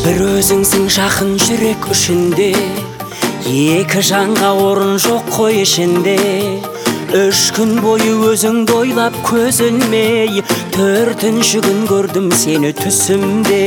бір өзіңсің жақын жүрек үшінде, екі жанға орын жоқ қой ішінде. 3 күн бойы өзіңді ойлап көз ілмей, 4-ші күн көрдім сені түсімде.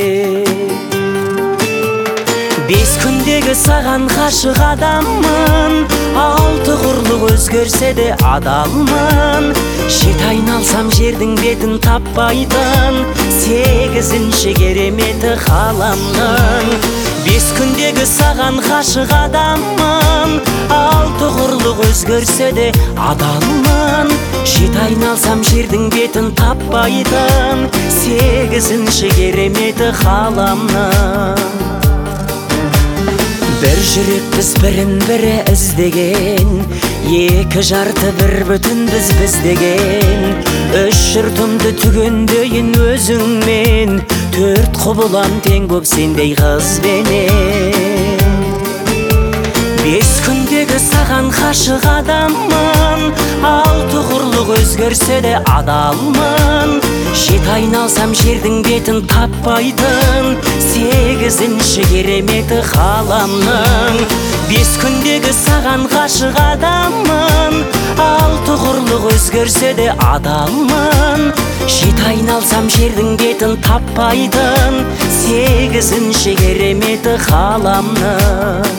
5 күндегі саған ғашық адаммын, 6 құрлық өзгерсе де адалмын. 7 айналсам жердің бетін таппайтын, 8-ші кереметі ғаламның. 5 күндегі саған ғашық адаммын, 6 құрлық өзгерсе де адалмын. 7 айналсам жердің бетін таппайтын, 8-ші кереметі ғаламның. Бір жүрекпіз бірін-бірі іздеген, 2 жарты бір бүтін біз деген. 3 жұртымды түгендейін өзіңмен, 4 құбылам тең боп сендей қызбенен. 5 күндегі саған ғашық адаммын, 6 құрлық өзгерсе де адалмын. 7 айналсам жердің бетін таппайтын, 8-ші кереметі ғаламның. 5 күндегі саған ғашық адаммын, 6 құрлық өзгерсе де адалмын. 7 айналсам жердің бетін таппайтын, 8-ші кереметі ғаламның.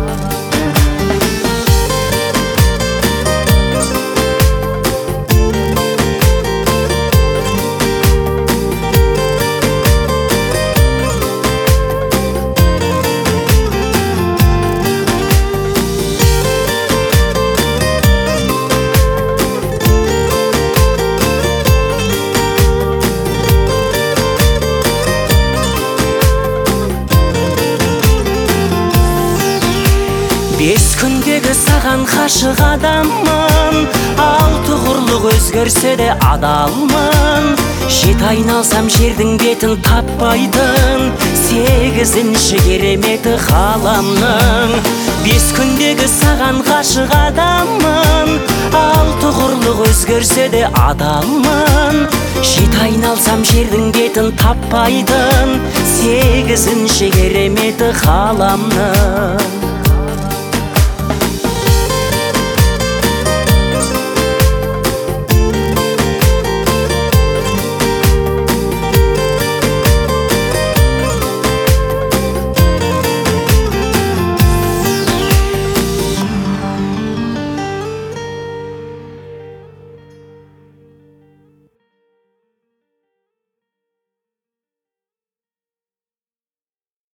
Бес күндегі саған ғашық адаммын, 6 құрлық өзгерсе де адалмын. 7 айналсам жердің бетін таппайтын, 8-ші кереметі ғаламның. 5 күндегі саған ғашық адаммын, 6 құрлық өзгерсе де адалмын. 7 айналсам жердің бетін таппайтын, 8-ші кереметі ғаламның.